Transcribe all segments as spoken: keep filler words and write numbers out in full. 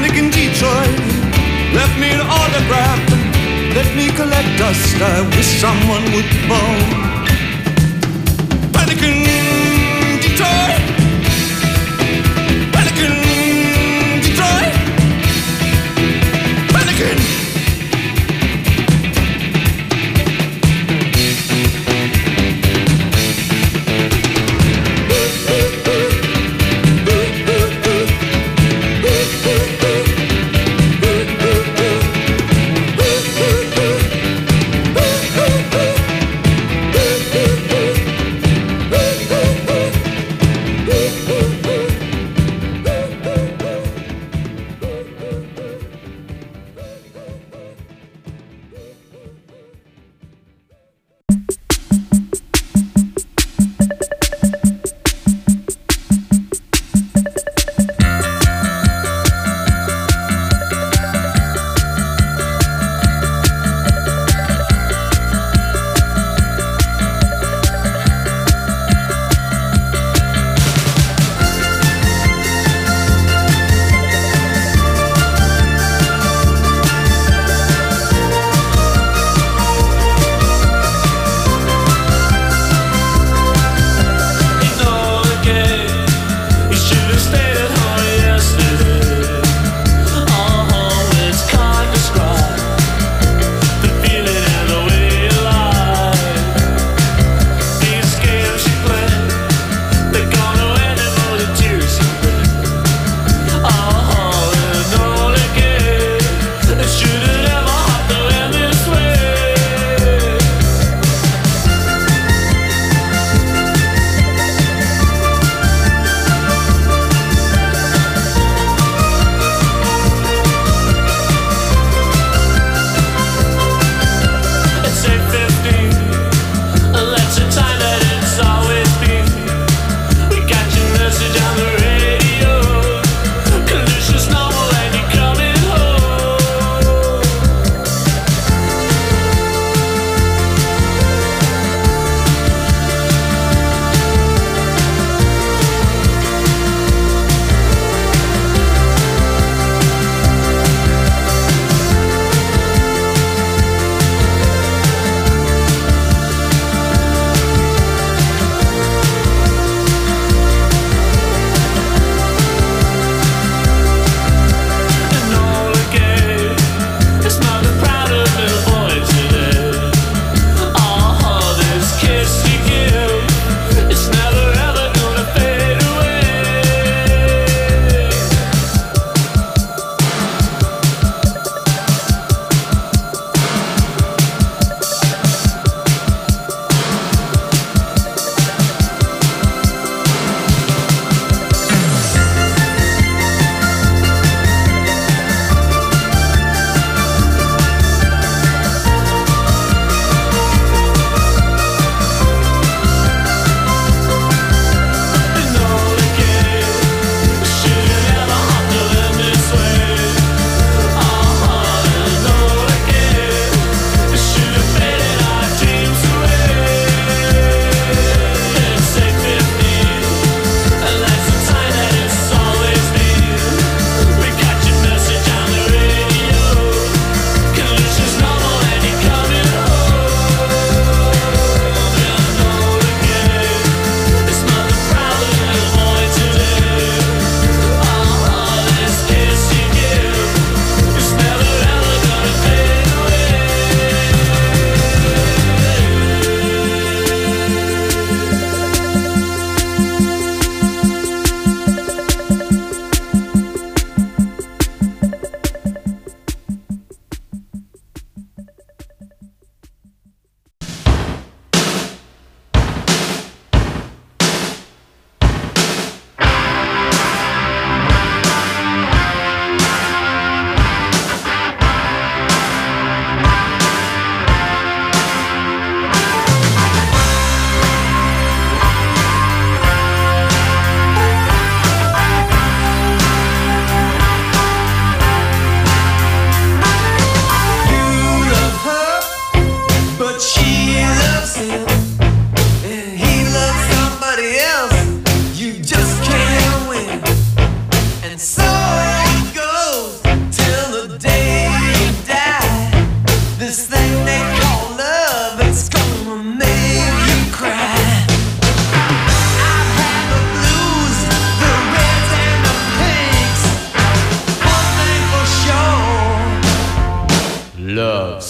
Panic in Detroit left me an autograph. Let me collect dust. I wish someone would fall. Panic in Detroit. Panic in Detroit. Panic in.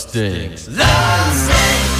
stinks. Love stinks.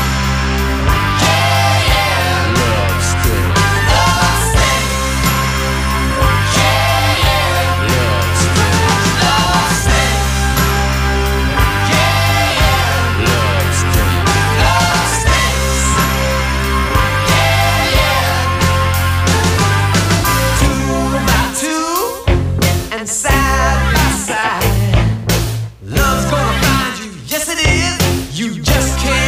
Side by side, love's gonna find you. Yes, it is. You just can't.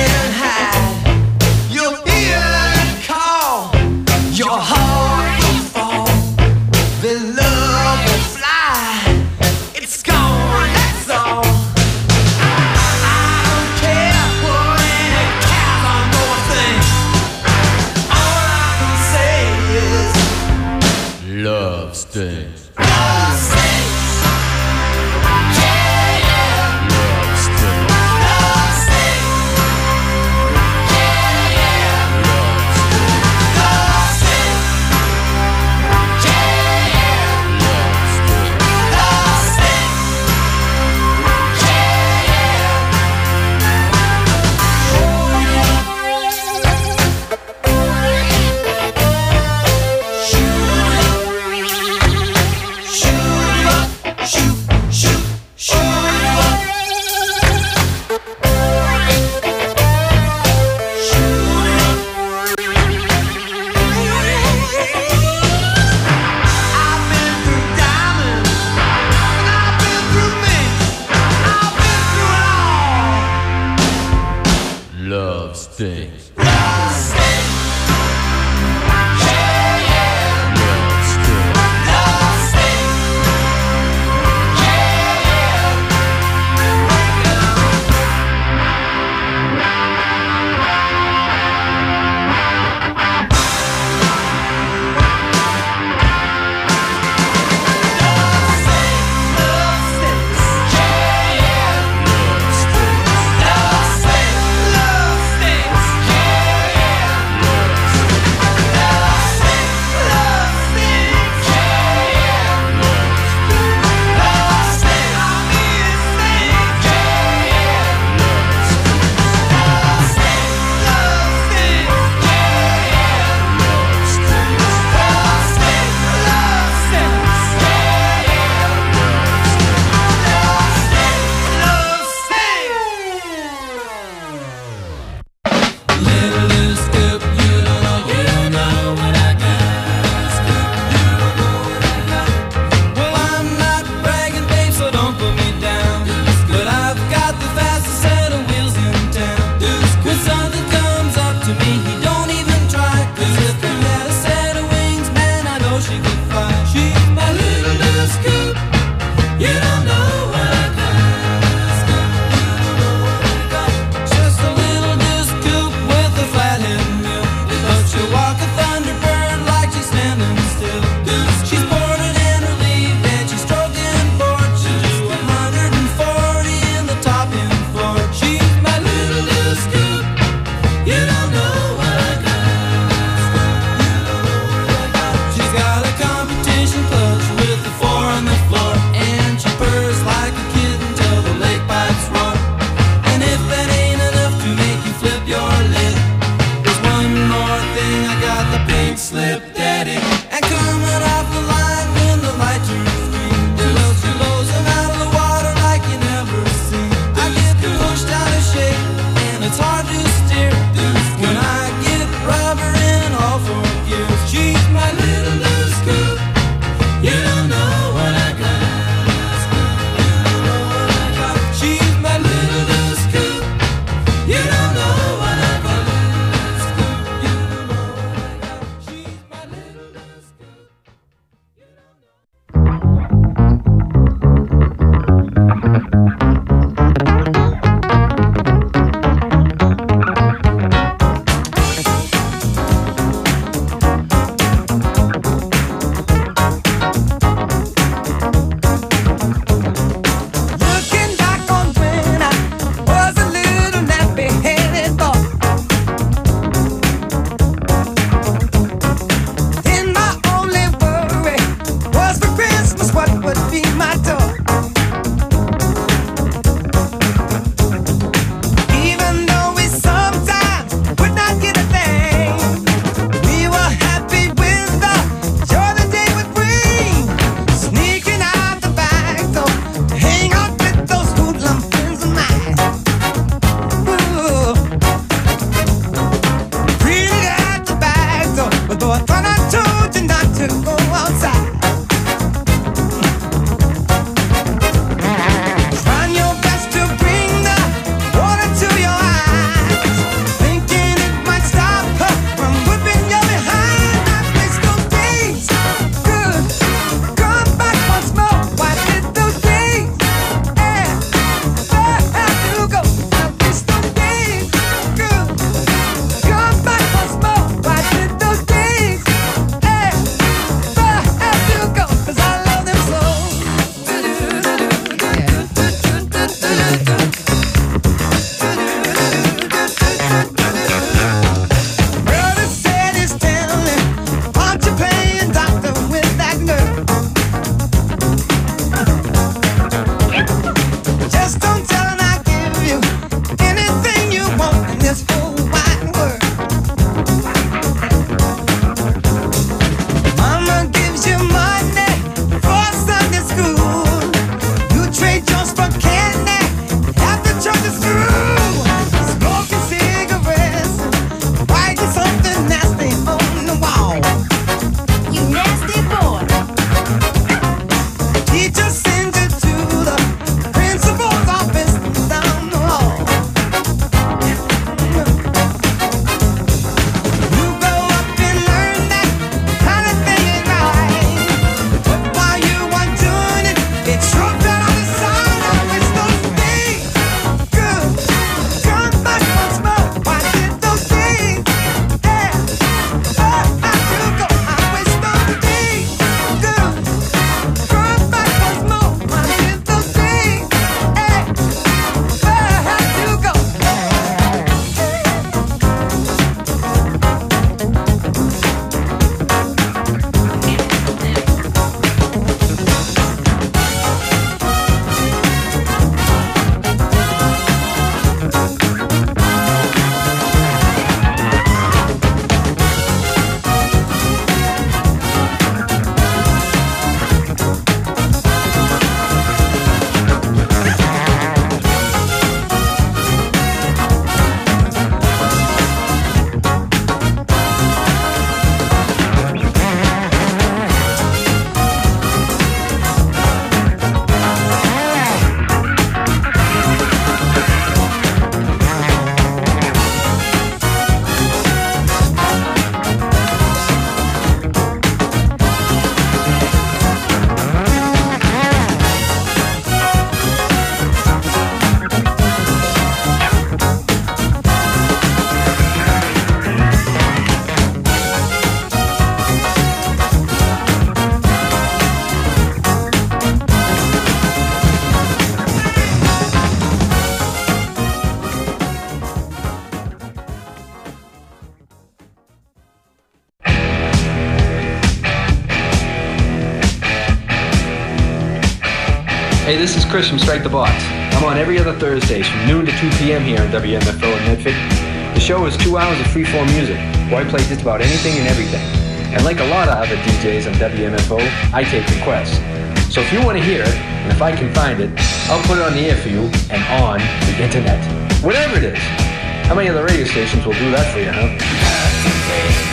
Hey, this is Chris from Strike the Box. I'm on every other Thursdays from noon to two p.m. here on W M F O in Medford. The show is two hours of free-form music, where I play just about anything and everything. And like a lot of other D Js on W M F O, I take requests. So if you want to hear it, and if I can find it, I'll put it on the air for you and on the internet. Whatever it is. How many other radio stations will do that for you, huh?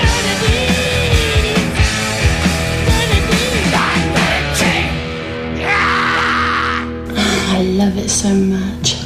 I love it so much.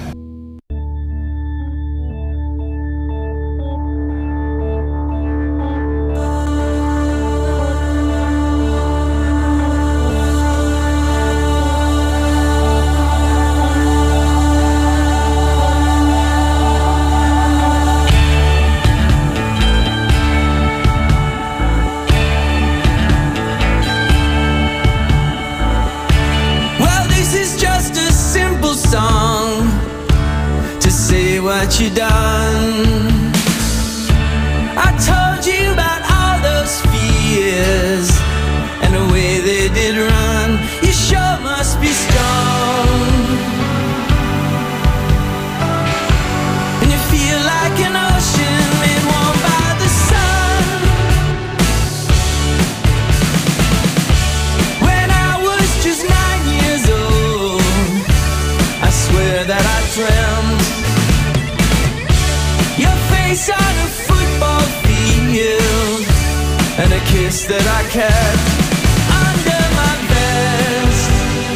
What you done? I told you about all those fears and the way they did run. You sure must be strong, and you feel like an ocean made warm by the sun. When I was just nine years old, I swear that I dreamt on a football field and a kiss that I kept under my vest.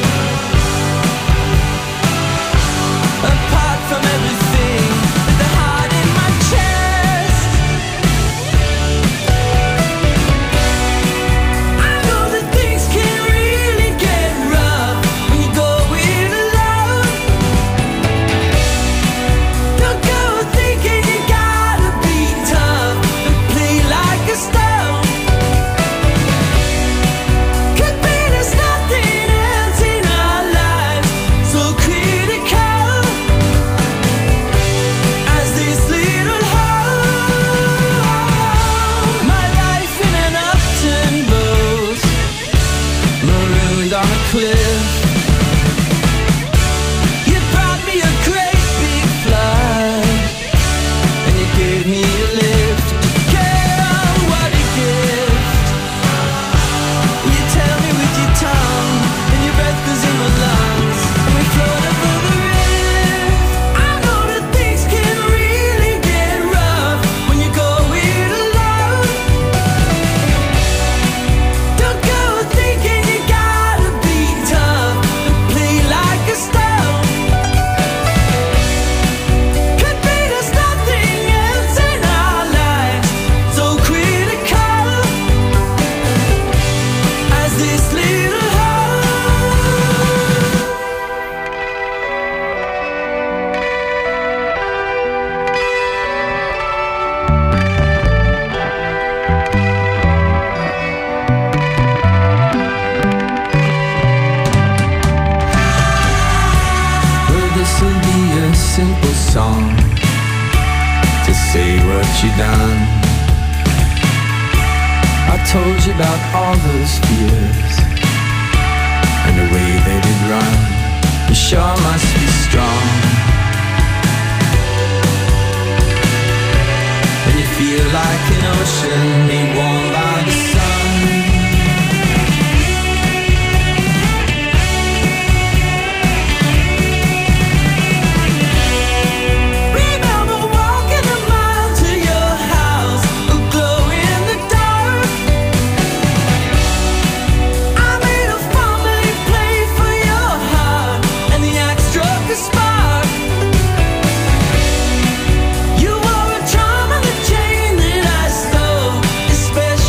Apart from everything, with the heart in my chest, I know that things can really get rough when you go it alone. Don't go thinking you got stone. Could be there's nothing else in our lives so critical as this little hole. My life in an upturned boat, marooned on a cliff. You brought me a great big flood, and you gave me a lift. Done. I told you about all those fears and the way they did run. You sure must be strong, and you feel like an ocean made warm by the sun. Special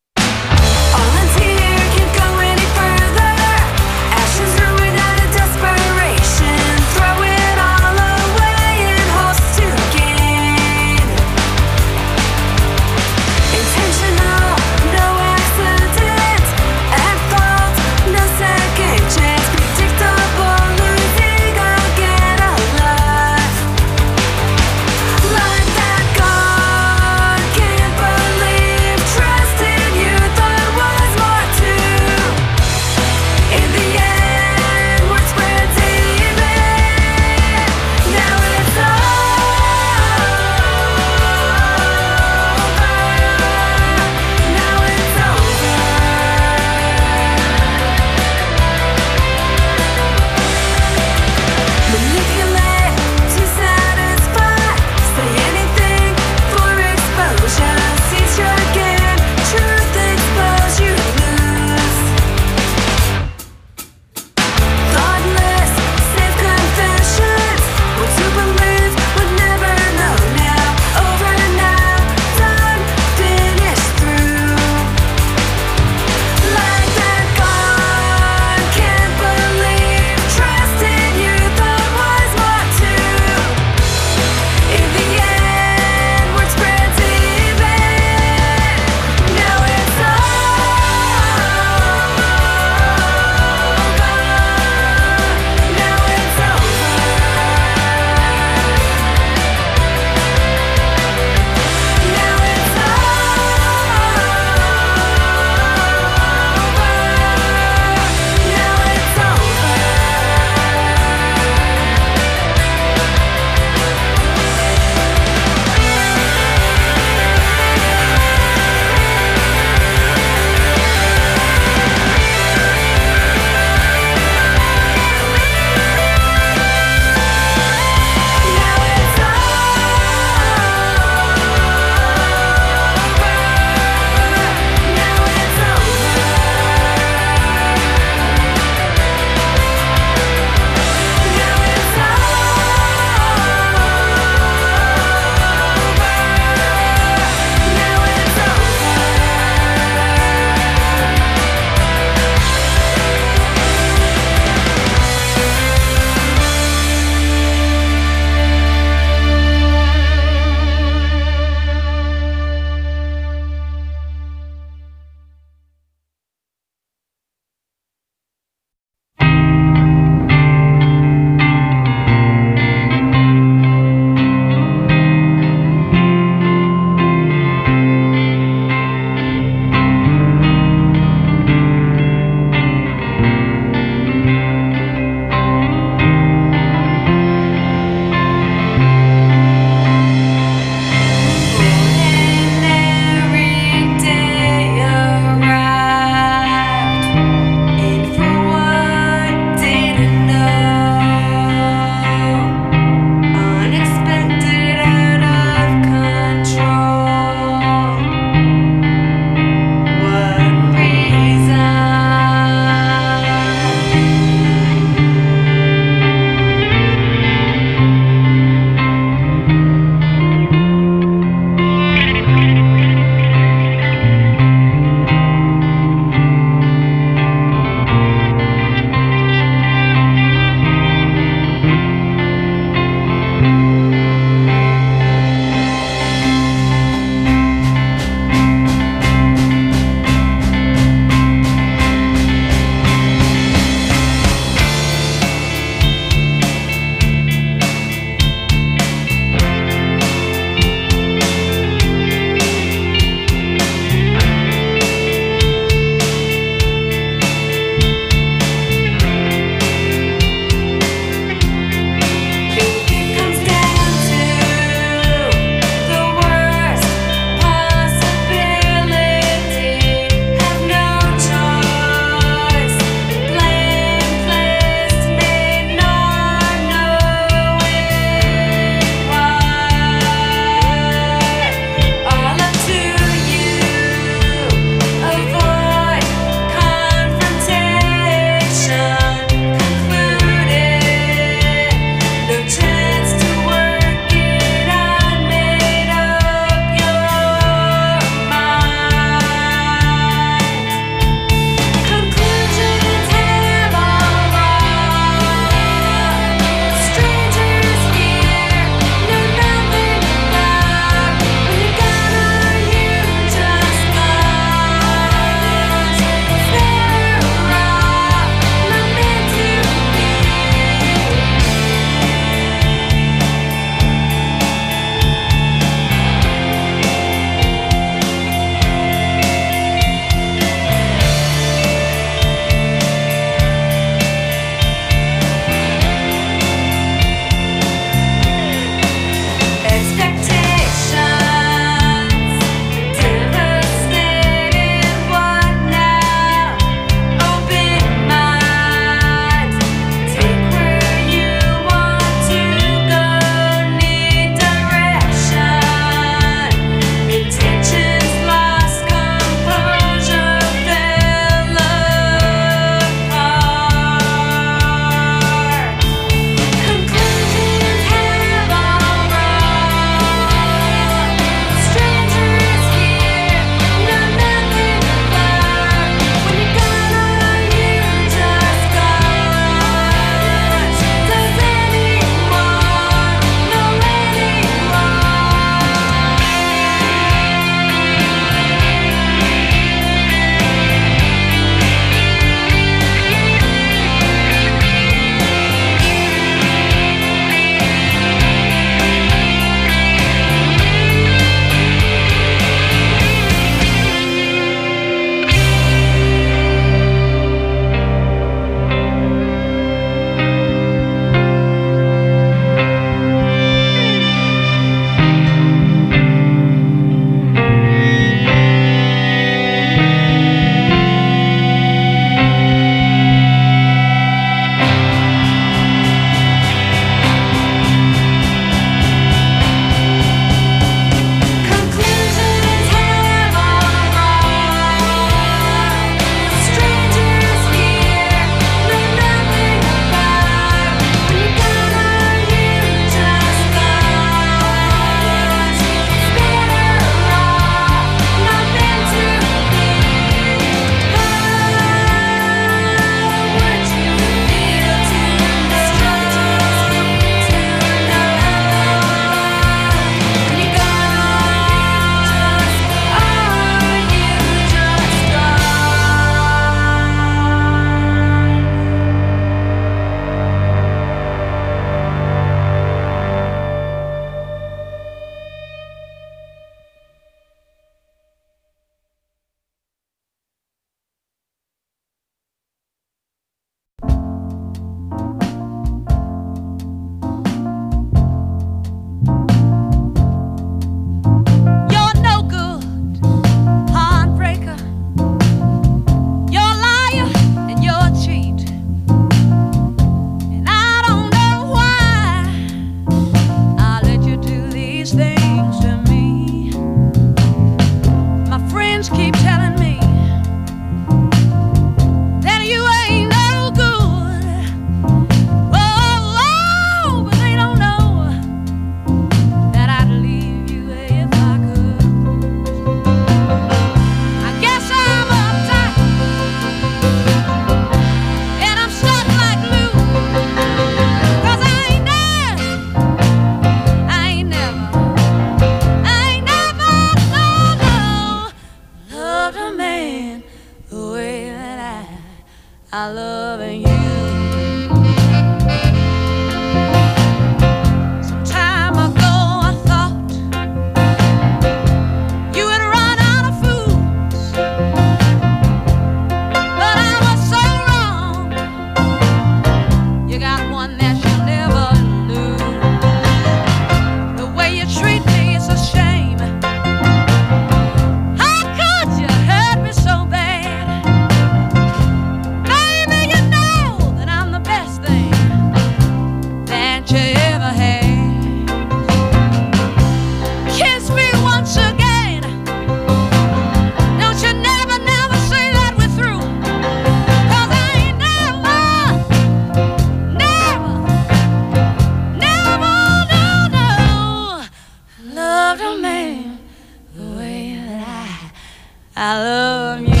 I love you.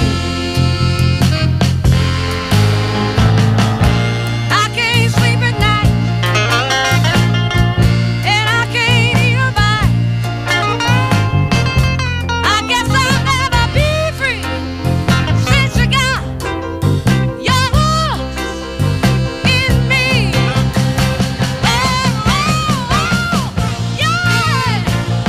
I can't sleep at night, and I can't eat a bite. I guess I'll never be free since you got your hooks in me. Oh, oh, oh, yeah,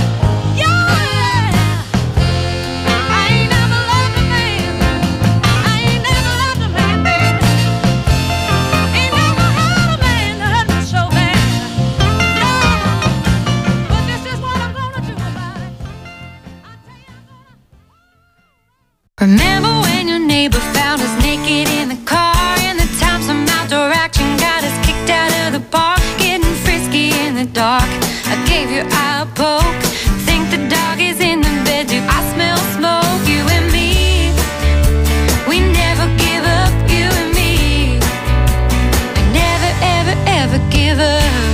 yeah. I ain't never loved a man. I ain't never loved a man, baby. Ain't never had a man that hurt me so bad. No, but this is what I'm gonna do about it. I tell you I'm gonna. Remember when your neighbor found us naked in the car, and the time some outdoor action got us kicked out of the park, getting frisky in the dark. I gave your eye a poke. Think the dog is in the bed. Do I smell smoke? You and me, we never give up. You and me, we never ever ever give up.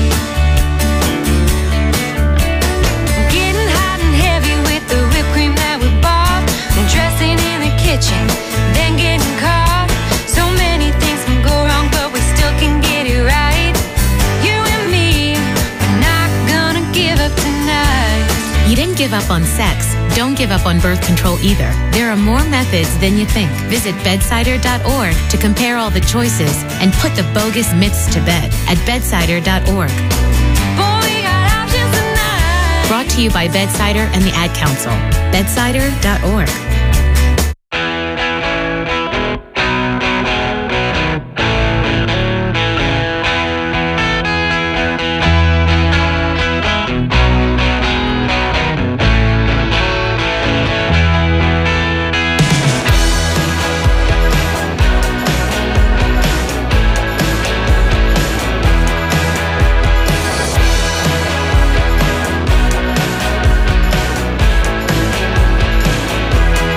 Getting hot and heavy with the whipped cream that we bought, and dressing in the kitchen, then getting caught. So many things can go wrong, but we still can get it right. You and me, we're not gonna give up tonight. You didn't give up on sex. Don't give up on birth control either. There are more methods than you think. Visit bedsider dot org to compare all the choices and put the bogus myths to bed at bedsider dot org. Boy, we got options tonight. Brought to you by Bedsider and the Ad Council. bedsider dot org. I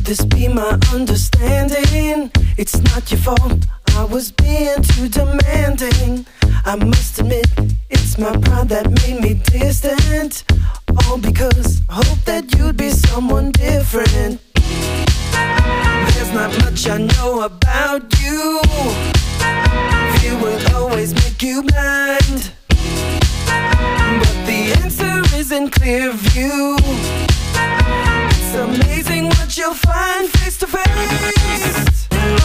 this be my understanding? It's not your fault, I was being too demanding. I must admit, it's my pride that made me distant. All because I hope that you'd be someone different. There's not much I know about you. Fear will always make you blind. But the answer is in clear view. It's amazing what you'll find face to face.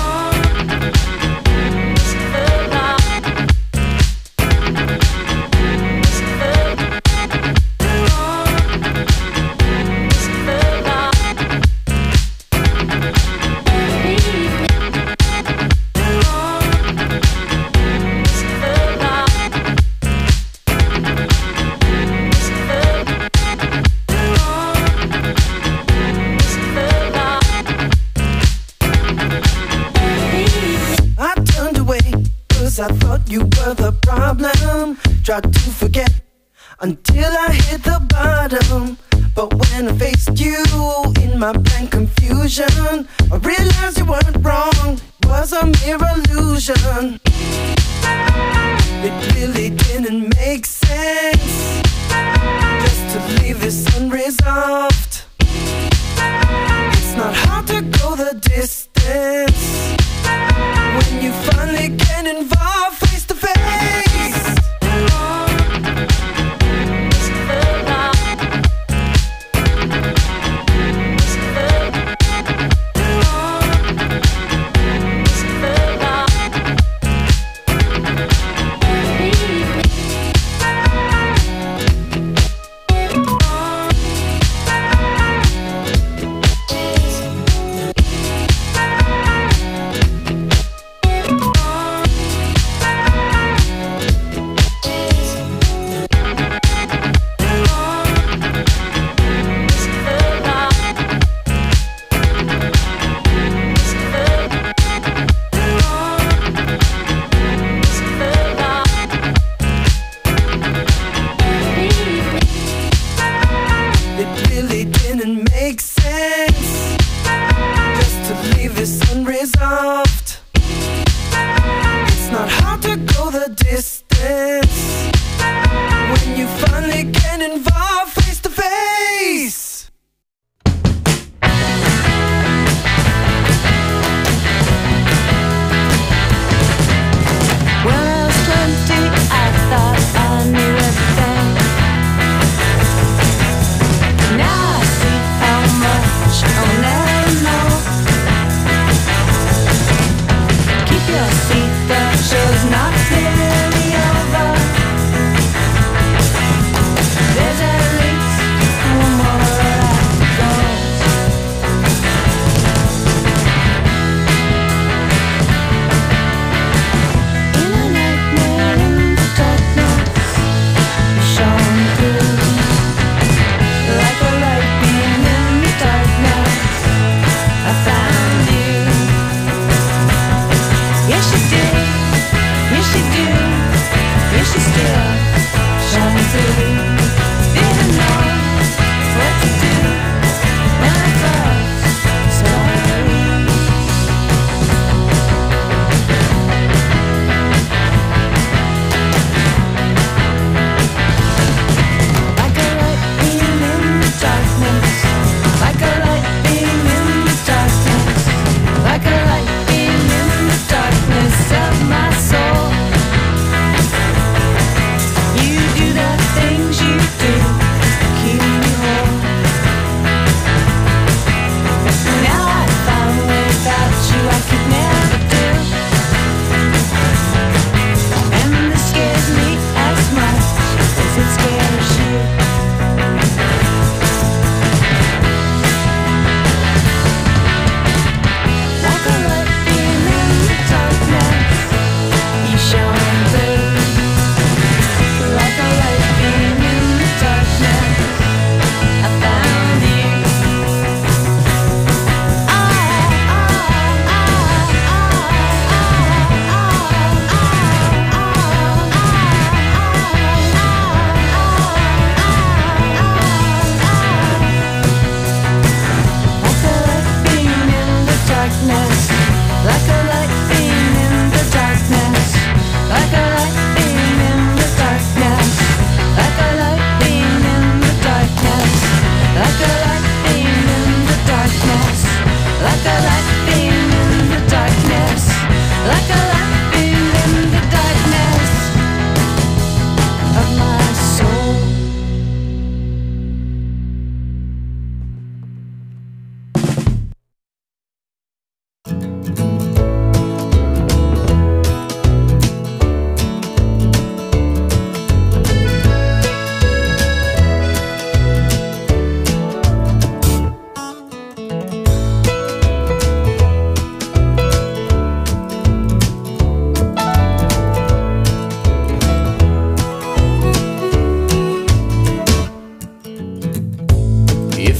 I thought you were the problem. Tried to forget until I hit the bottom. But when I faced you in my blank confusion, I realized you weren't wrong, it was a mere illusion. It really didn't make sense just to leave this unresolved. It's not hard to go the distance when you finally get involved face to face. Not really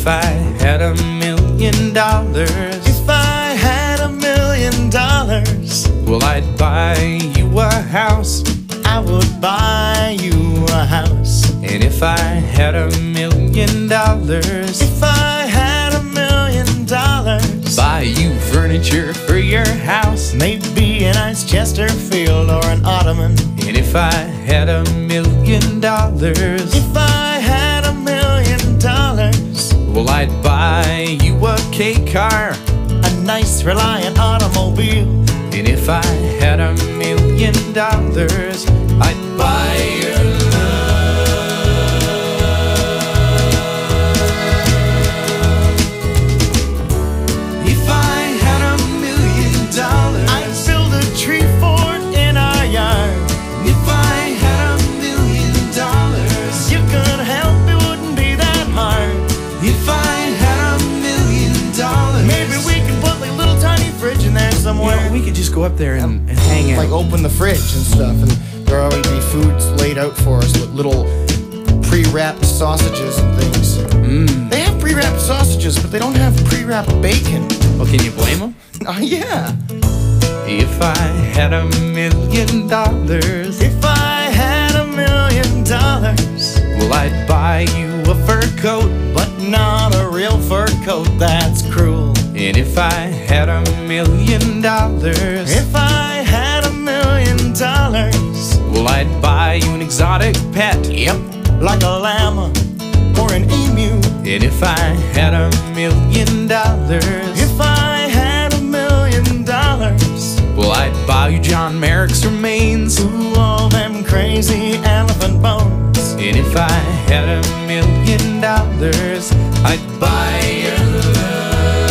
if I had a million dollars, if I had a million dollars, well, I'd buy you a house. I would buy you a house. And if I had a million dollars, if I had a million dollars, buy you furniture for your house. Maybe a nice Chesterfield or an ottoman. And if I had a million dollars, if I had a million dollars, well, I'd buy you a K car, a nice Reliant automobile. And if I had a million dollars, I'd buy your love. If I had a million dollars, I'd build a tree fort in our yard. If I had a million dollars, you could help, it wouldn't be that hard. If I had a million dollars, maybe we can put like a little tiny fridge in there somewhere. You know, we could just go up there and, and hang out. Like open the fridge and stuff, and there'll always be foods laid out for us with little pre-wrapped sausages and things. Mm. They have pre-wrapped sausages, but they don't have pre-wrapped bacon. Well, can you blame them? Oh, yeah. If I had a million dollars, if I had a million dollars, well, I'd buy you a fur coat, but not a real fur coat, that's cruel. And if I had a million dollars, if I had a million dollars, well, I'd buy you an exotic pet. Yep, like a llama or an emu. And if I had a million dollars, if I had a million dollars, well, I'd buy you John Merrick's remains. Ooh, all them crazy elephant bones. And if I had a million dollars, I'd buy your love.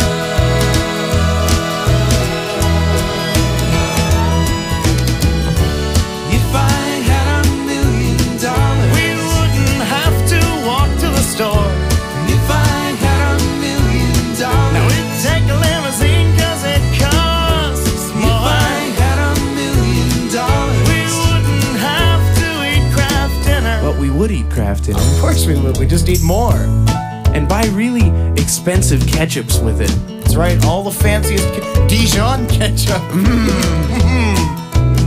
If I had a million dollars, we wouldn't have to walk to the store. And if I had a million dollars, now we'd take a limousine cause it costs more. If I had a million dollars, we wouldn't have to eat Kraft dinner. But we would eat Kraft dinner. Of course we would, we just eat more. And buy really expensive ketchups with it. That's right, all the fanciest ke- Dijon ketchup. Mm.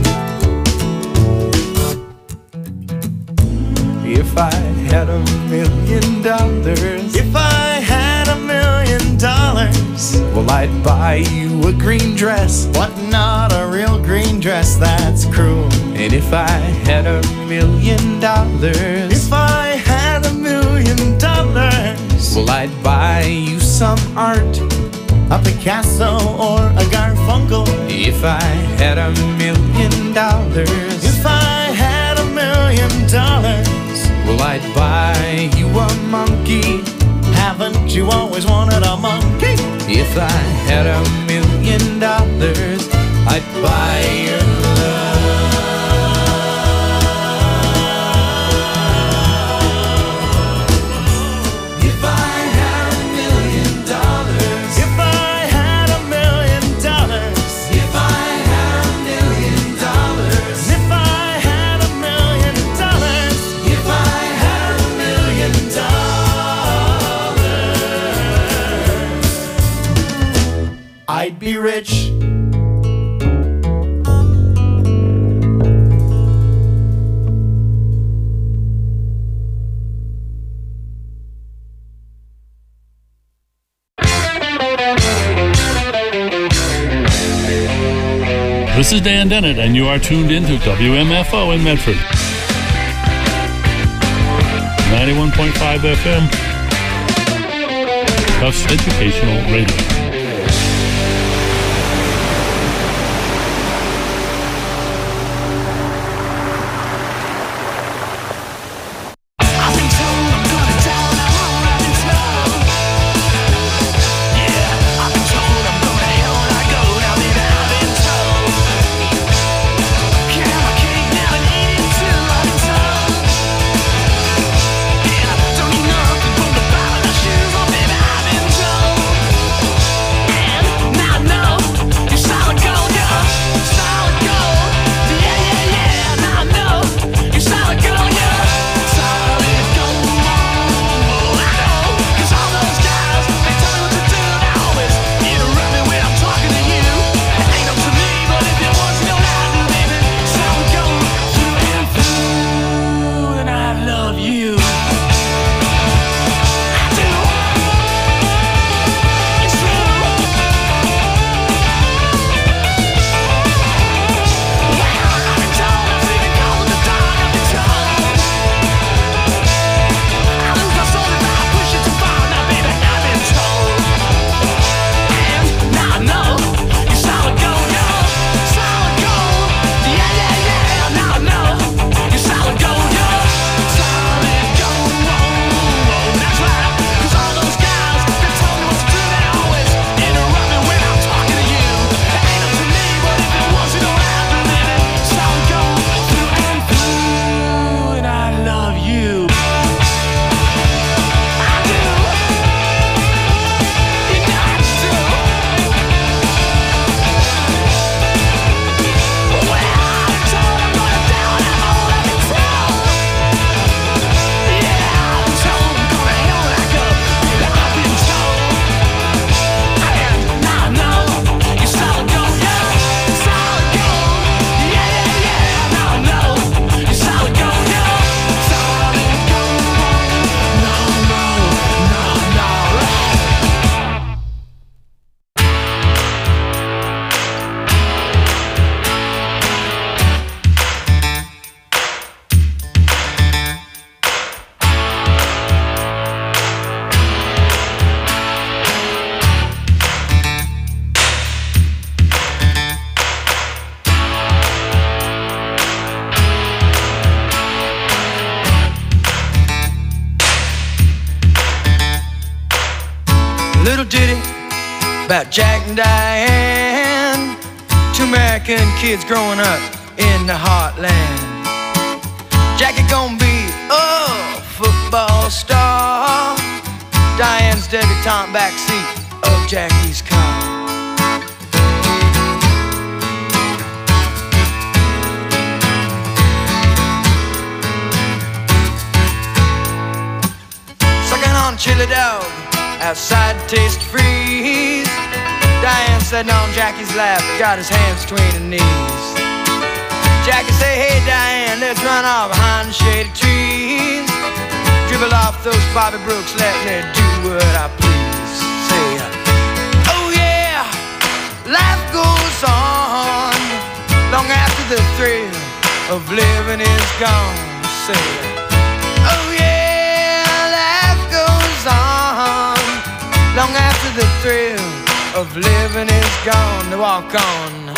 If I had a million dollars, if I had a million dollars, well, I'd buy you a green dress, but not a real green dress, that's cruel. And if I had a million dollars, if I had a million dollars, well, I'd buy you some art, a Picasso or a Garfunkel. If I had a million dollars, if I had a million dollars, well, I'd buy you a monkey. Haven't you always wanted a monkey? If I had a million dollars, I'd buy your love. If I had a million dollars, if I had a million dollars, if I had a million dollars, if I had a million dollars, if I had a million dollars, I'd be rich. This is Dan Dennett, and you are tuned in to W M F O in Medford. ninety-one point five F M. Tufts Educational Radio. little ditty about Jack and Diane, two American kids growing up in the heartland. Jackie gonna be a football star, Diane's debutante backseat of Jackie's car. Sucking on chili dog outside Taste Freeze, Diane sitting on Jackie's lap, got his hands between her knees. Jackie say, hey Diane, let's run off behind the shady trees, dribble off those Bobby Brooks, let me do what I please. Say, oh yeah, life goes on long after the thrill of living is gone. Say, oh yeah, life goes on long after the thrill of living is gone. To walk on.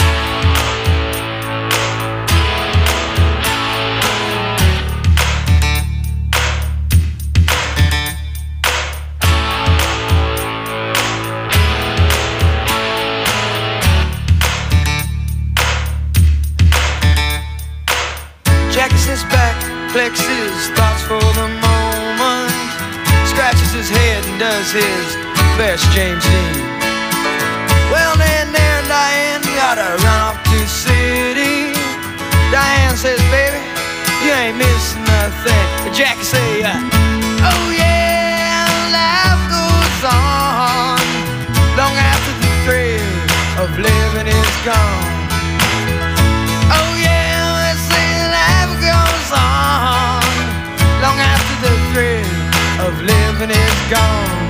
Jackie sits back, flexes thoughts for the moment, scratches his head and does his best James Dean. Well then there Diane gotta run off to the city. Diane says, baby, you ain't missing nothing. But Jackie say, uh, oh yeah, life goes on long after the thrill of living is gone. Oh yeah, let's say life goes on long after the thrill of living is gone.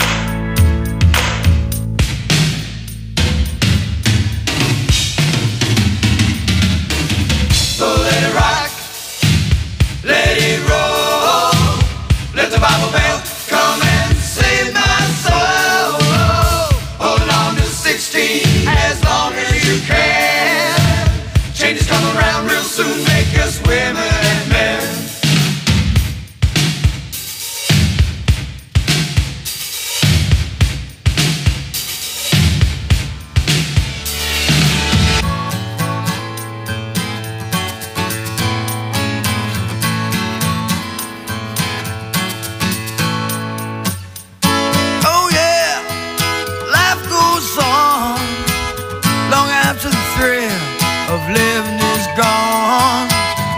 So let it rock, let it roll, let the Bible bell come and save my soul. Holding on to sixteen as long as you can. Changes come around real soon, make us women and men. Living is gone.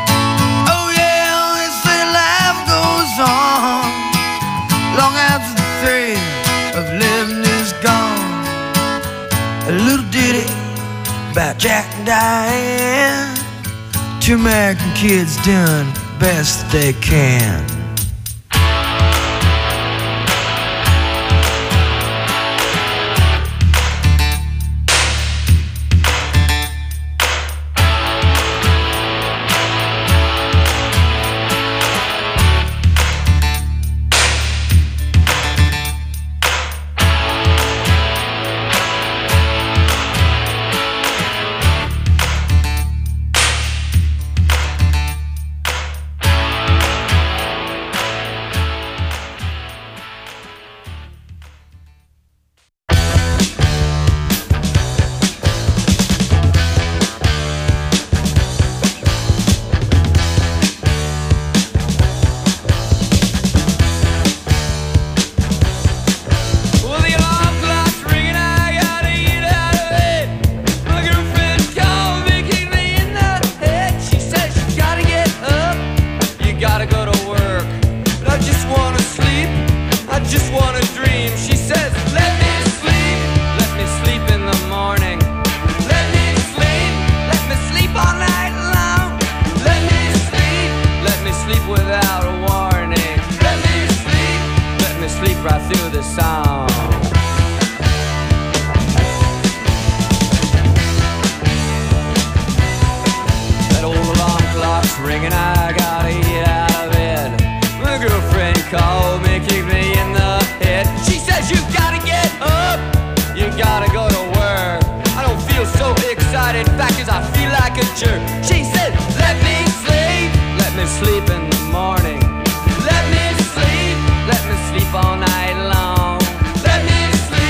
Oh yeah, they say life goes on long after the thrill of living is gone. A little ditty about Jack and Diane, two American kids doing best they can. Sleep all night long. Let me sleep.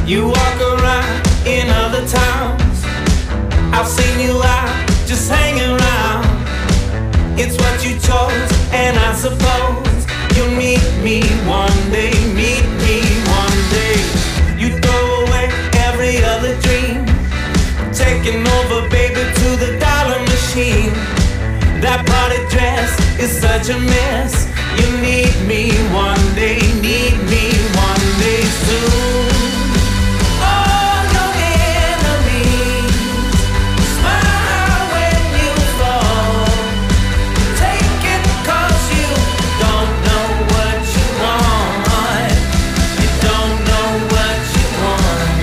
You walk around in other towns. I've seen you out just hanging around. It's what you chose, and I suppose you'll meet me one day, meet me one day. You throw away every other dream, taking over, baby, to the dollar machine. That party dress is such a mess. You need me one day, need me one day soon. All your enemies smile when you fall. Take it 'cause you don't know what you want. You don't know what you want.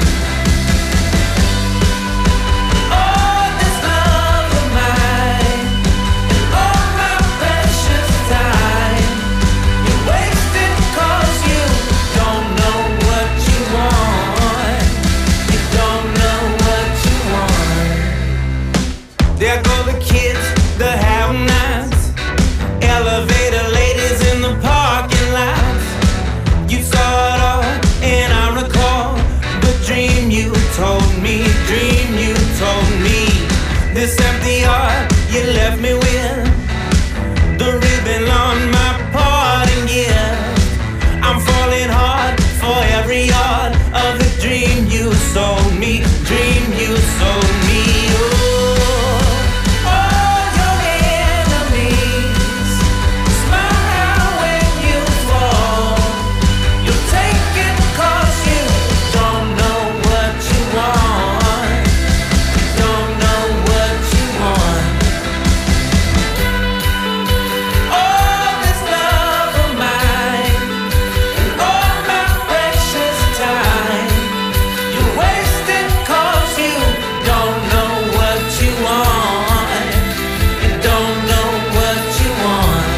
Oh, this love of mine, all my precious time, you waste it 'cause you don't know what you want. You don't know what you want. There go the kids, the have-nots, elevator ladies in the parking lots. You saw it all, and I recall the dream you told me, dream you told me. This empty heart you left me with, the ribbon on my parting gift. I'm falling hard for every yard of the dream you sold me, dream you sold me. Oh, all your enemies smile when you fall. You take it 'cause you don't know what you want. Don't know what you want. All this love of mine, and all my precious time, you waste it 'cause you don't know what you want. You don't know what you want.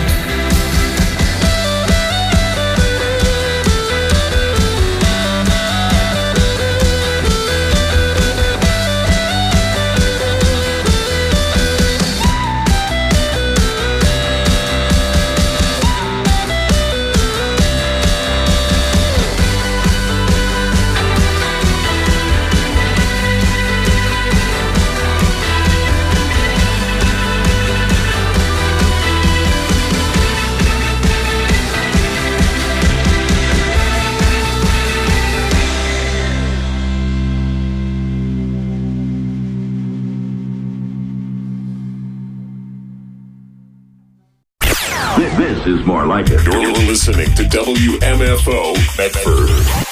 This is more like it. You're listening to W M F O Medford.